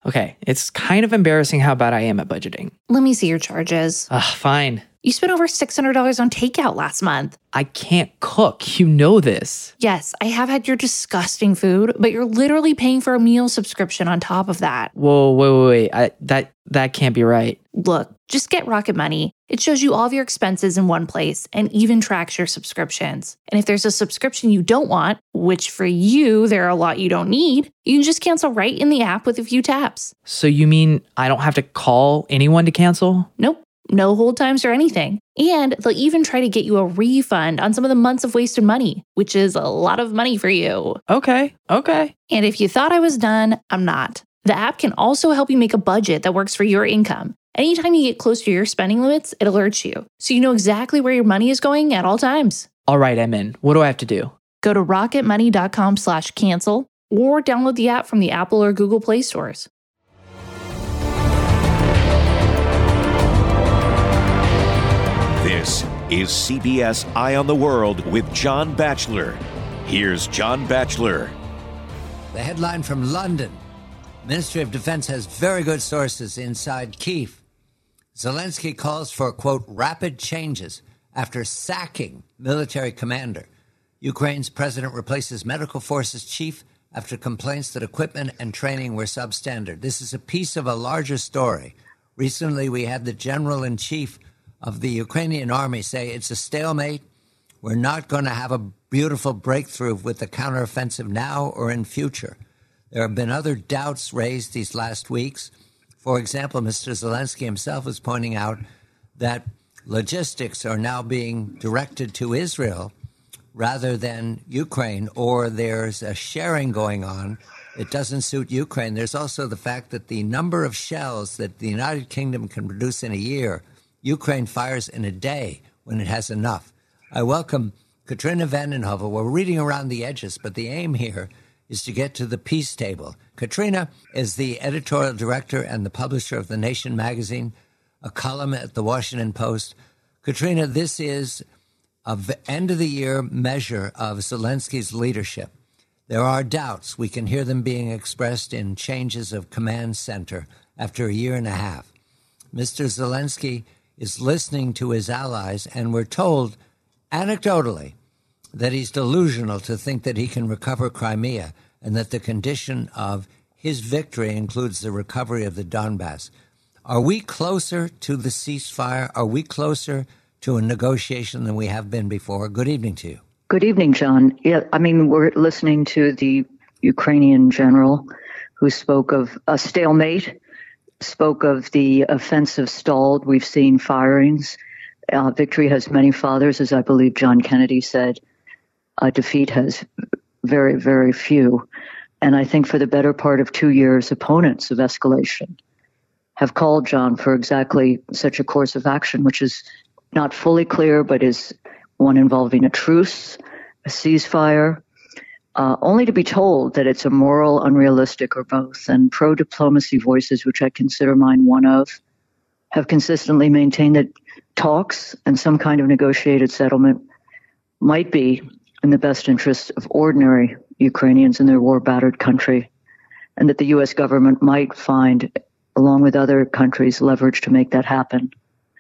Okay, it's kind of embarrassing how bad I am at budgeting. Let me see your charges. Fine. You spent over $600 on takeout last month. I can't cook. You know this. Yes, I have had your disgusting food, but you're literally paying for a meal subscription on top of that. Whoa, wait. That can't be right. Look, just get Rocket Money. It shows you all of your expenses in one place and even tracks your subscriptions. And if there's a subscription you don't want, which for you, there are a lot you don't need, you can just cancel right in the app with a few taps. So you mean I don't have to call anyone to cancel? Nope. No hold times or anything. And they'll even try to get you a refund on some of the months of wasted money, which is a lot of money for you. Okay. And if you thought I was done, I'm not. The app can also help you make a budget that works for your income. Anytime you get close to your spending limits, it alerts you, so you know exactly where your money is going at all times. All right, I'm in. What do I have to do? Go to rocketmoney.com/cancel or download the app from the Apple or Google Play stores. This is CBS Eye on the World with John Batchelor. Here's John Batchelor. The headline from London. Ministry of Defense has very good sources inside Kyiv. Zelensky calls for, quote, rapid changes after sacking military commander. Ukraine's president replaces medical forces chief after complaints that equipment and training were substandard. This is a piece of a larger story. Recently, we had the general-in-chief of the Ukrainian army say it's a stalemate. We're not going to have a beautiful breakthrough with the counteroffensive now or in future. There have been other doubts raised these last weeks. For example, Mr. Zelensky himself is pointing out that logistics are now being directed to Israel rather than Ukraine, or there's a sharing going on. It doesn't suit Ukraine. There's also the fact that the number of shells that the United Kingdom can produce in a year, Ukraine fires in a day when it has enough. I welcome Katrina vanden Heuvel. We're reading around the edges, but the aim here is to get to the peace table. Katrina is the editorial director and the publisher of The Nation magazine, a column at the Washington Post. Katrina, this is an end-of-the-year measure of Zelensky's leadership. There are doubts. We can hear them being expressed in changes of command center after a year and a half. Mr. Zelensky is listening to his allies, and we're told, anecdotally, that he's delusional to think that he can recover Crimea and that the condition of his victory includes the recovery of the Donbass. Are we closer to the ceasefire? Are we closer to a negotiation than we have been before? Good evening to you. Good evening, John. Yeah, we're listening to the Ukrainian general who spoke of a stalemate, spoke of the offensive stalled. We've seen firings. Victory has many fathers, as I believe John Kennedy said. Defeat has very, very few. And I think for the better part of 2 years, opponents of escalation have called, John, for exactly such a course of action, which is not fully clear, but is one involving a truce, a ceasefire, only to be told that it's immoral, unrealistic, or both. And pro-diplomacy voices, which I consider mine one of, have consistently maintained that talks and some kind of negotiated settlement might be in the best interests of ordinary Ukrainians in their war-battered country, and that the U.S. government might find, along with other countries, leverage to make that happen.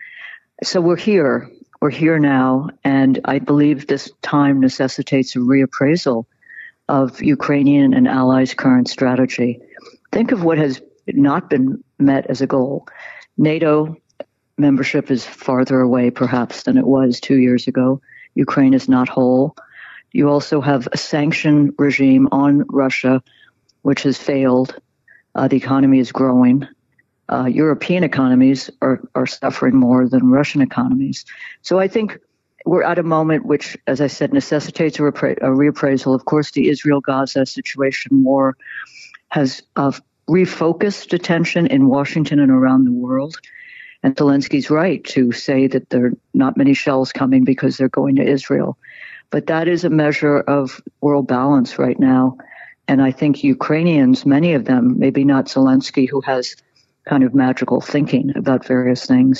So we're here. We're here now, and I believe this time necessitates a reappraisal of Ukrainian and allies' current strategy. Think of what has not been met as a goal. NATO membership is farther away, perhaps, than it was 2 years ago. Ukraine is not whole. You also have a sanction regime on Russia, which has failed. The economy is growing. European economies are suffering more than Russian economies. So I think we're at a moment which, as I said, necessitates a reappraisal. Of course, the Israel-Gaza situation war has refocused attention in Washington and around the world. And Zelensky's right to say that there are not many shells coming because they're going to Israel. But that is a measure of world balance right now. And I think Ukrainians, many of them, maybe not Zelensky, who has kind of magical thinking about various things,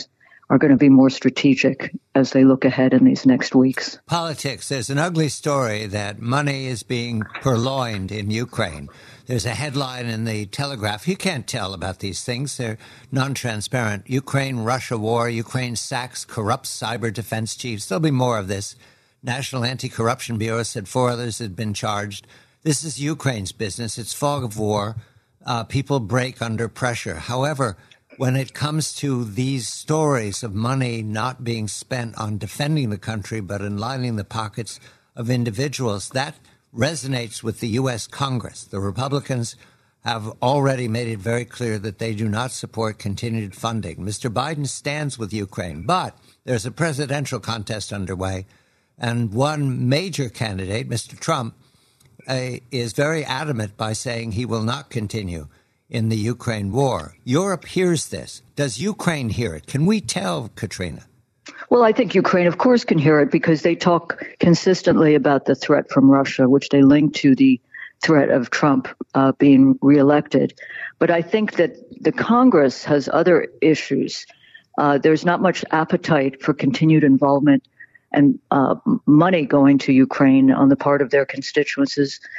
are going to be more strategic as they look ahead in these next weeks. Politics. There's an ugly story that money is being purloined in Ukraine. There's a headline in the Telegraph. You can't tell about these things. They're non-transparent. Ukraine-Russia war. Ukraine sacks corrupt cyber defense chiefs. There'll be more of this. National Anti-Corruption Bureau said 4 others had been charged. This is Ukraine's business. It's fog of war. People break under pressure. However, when it comes to these stories of money not being spent on defending the country, but in lining the pockets of individuals, that resonates with the U.S. Congress. The Republicans have already made it very clear that they do not support continued funding. Mr. Biden stands with Ukraine, but there's a presidential contest underway, and one major candidate, Mr. Trump, is very adamant by saying he will not continue in the Ukraine war. Europe hears this. Does Ukraine hear it? Can we tell, Katrina? Well, I think Ukraine, of course, can hear it because they talk consistently about the threat from Russia, which they link to the threat of Trump being reelected. But I think that the Congress has other issues. There's not much appetite for continued involvement and money going to Ukraine on the part of their constituents.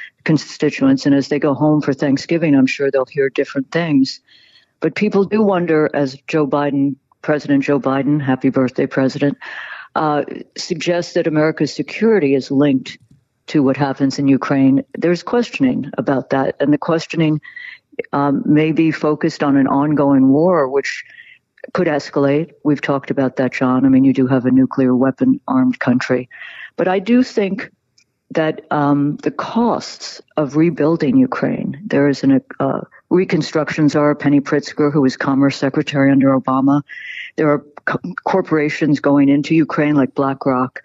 And as they go home for Thanksgiving, I'm sure they'll hear different things. But people do wonder, as President Joe Biden, happy birthday, President, suggests that America's security is linked to what happens in Ukraine. There's questioning about that. And the questioning may be focused on an ongoing war, which could escalate. We've talked about that, John. I mean, you do have a nuclear weapon-armed country. But I do think that the costs of rebuilding Ukraine, there is an Reconstruction czar, Penny Pritzker, who was Commerce Secretary under Obama. There are corporations going into Ukraine like BlackRock.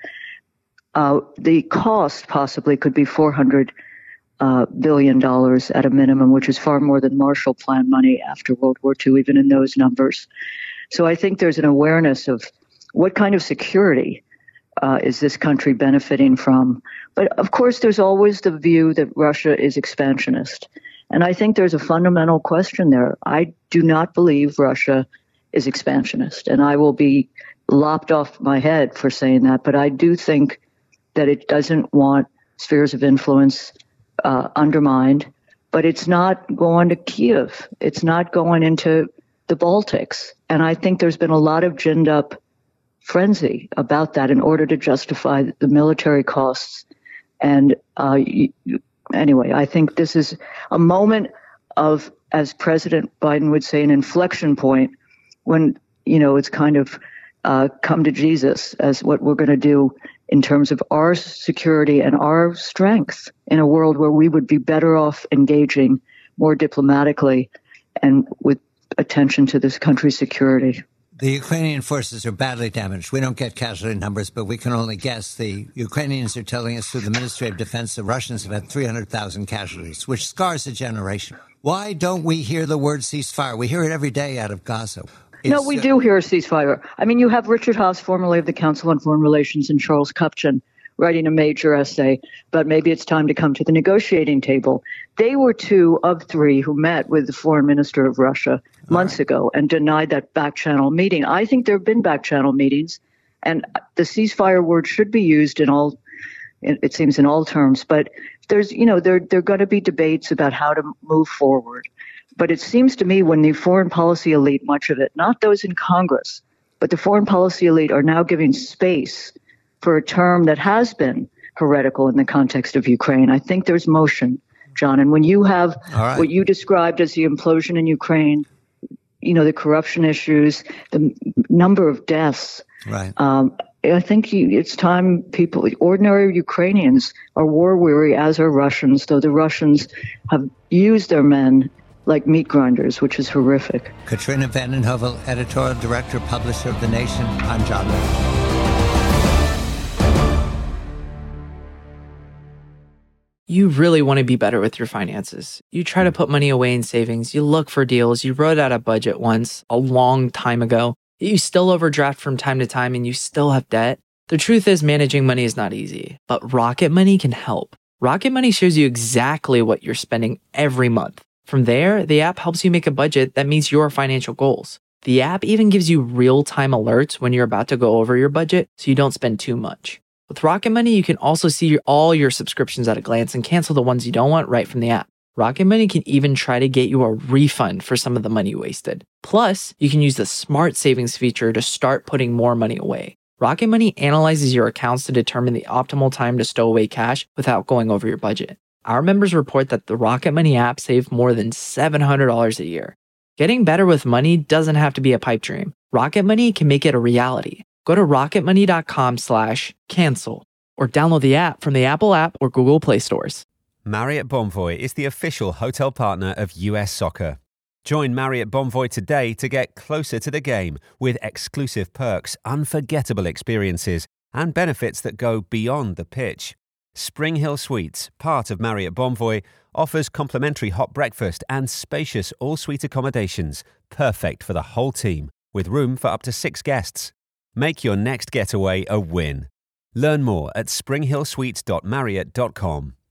The cost possibly could be $400 billion at a minimum, which is far more than Marshall Plan money after World War II, even in those numbers. So I think there's an awareness of what kind of security is this country benefiting from. But of course, there's always the view that Russia is expansionist. And I think there's a fundamental question there. I do not believe Russia is expansionist, and I will be lopped off my head for saying that. But I do think that it doesn't want spheres of influence undermined, but it's not going to Kiev. It's not going into the Baltics. And I think there's been a lot of ginned up frenzy about that in order to justify the military costs. And anyway, I think this is a moment of, as President Biden would say, an inflection point when, it's kind of come to Jesus as what we're going to do in terms of our security and our strength in a world where we would be better off engaging more diplomatically and with attention to this country's security. The Ukrainian forces are badly damaged. We don't get casualty numbers, but we can only guess. The Ukrainians are telling us through the Ministry of Defense the Russians have had 300,000 casualties, which scars a generation. Why don't we hear the word ceasefire? We hear it every day out of Gaza. No, we do hear a ceasefire. I mean, you have Richard Haas, formerly of the Council on Foreign Relations, and Charles Kupchan writing a major essay, but maybe it's time to come to the negotiating table. They were 2 of 3 who met with the foreign minister of Russia months ago and denied that back-channel meeting. I think there have been back-channel meetings, and the ceasefire word should be used in all, it seems, in all terms. But there's, there are going to be debates about how to move forward. But it seems to me when the foreign policy elite, much of it, not those in Congress, but the foreign policy elite are now giving space for a term that has been heretical in the context of Ukraine. I think there's motion, John. And when you have what you described as the implosion in Ukraine, the corruption issues, the number of deaths, right. I think it's time ordinary Ukrainians are war weary, as are Russians, though the Russians have used their men like meat grinders, which is horrific. Katrina vanden Heuvel, editorial director, publisher of The Nation. I'm John Batchelor. You really want to be better with your finances. You try to put money away in savings. You look for deals. You wrote out a budget once, a long time ago. You still overdraft from time to time and you still have debt. The truth is managing money is not easy, but Rocket Money can help. Rocket Money shows you exactly what you're spending every month. From there, the app helps you make a budget that meets your financial goals. The app even gives you real-time alerts when you're about to go over your budget so you don't spend too much. With Rocket Money, you can also see all your subscriptions at a glance and cancel the ones you don't want right from the app. Rocket Money can even try to get you a refund for some of the money wasted. Plus, you can use the Smart Savings feature to start putting more money away. Rocket Money analyzes your accounts to determine the optimal time to stow away cash without going over your budget. Our members report that the Rocket Money app saved more than $700 a year. Getting better with money doesn't have to be a pipe dream. Rocket Money can make it a reality. Go to rocketmoney.com/cancel or download the app from the Apple app or Google Play stores. Marriott Bonvoy is the official hotel partner of US Soccer. Join Marriott Bonvoy today to get closer to the game with exclusive perks, unforgettable experiences, and benefits that go beyond the pitch. Spring Hill Suites, part of Marriott Bonvoy, offers complimentary hot breakfast and spacious all-suite accommodations, perfect for the whole team, with room for up to 6 guests. Make your next getaway a win. Learn more at springhillsuites.marriott.com.